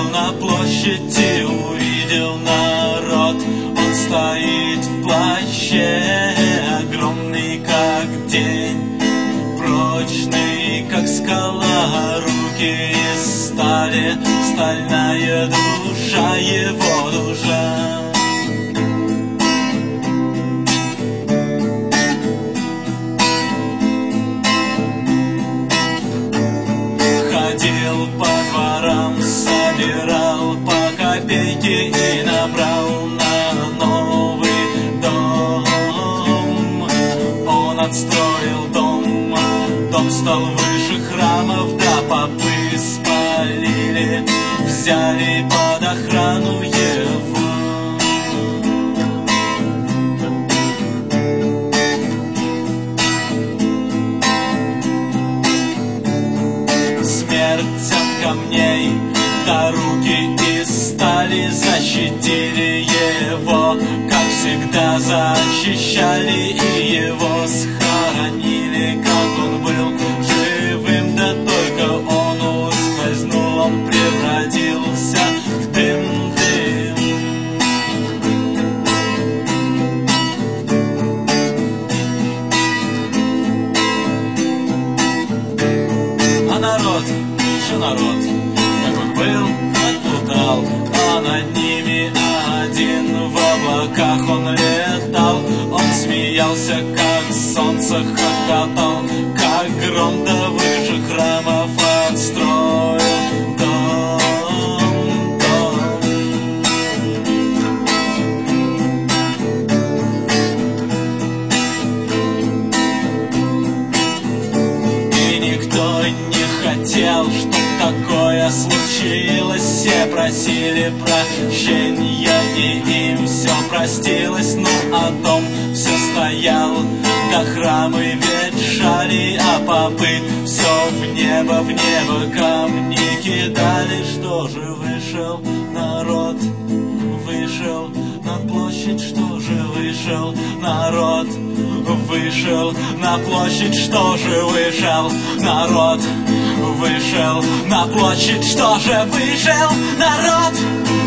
вышел на площадь и увидел народ. Он стоит в плаще, огромный как день, прочный как скала, руки из стали, стальная душа его душа. Ходил по дворам, собирал по копейке и набрал на новый дом. Он отстроил дом, дом стал выше храмов, да попы спалили, взяли под охрану его. Смерть от камней, да руки из стали защитили его, как всегда защищали, и его схоронили, как он был живым, да только он ускользнул, он превратился в дым. А народ, что народ, как он был, отплутал, а над ними один в облаках он летал. Он смеялся, как солнце, хохотал, как гром, да выше храмов отстроил дом. И никто не хотел, чтоб такое случилось. Все просили прощения, и им все простилось. Ну а дом все стоял, да храмы ветшали, а попы все в небо камни кидали. Что же вышел народ, вышел на площадь, что же вышел народ, вышел на площадь, что же вышел народ, вышел на площадь, что же вышел народ.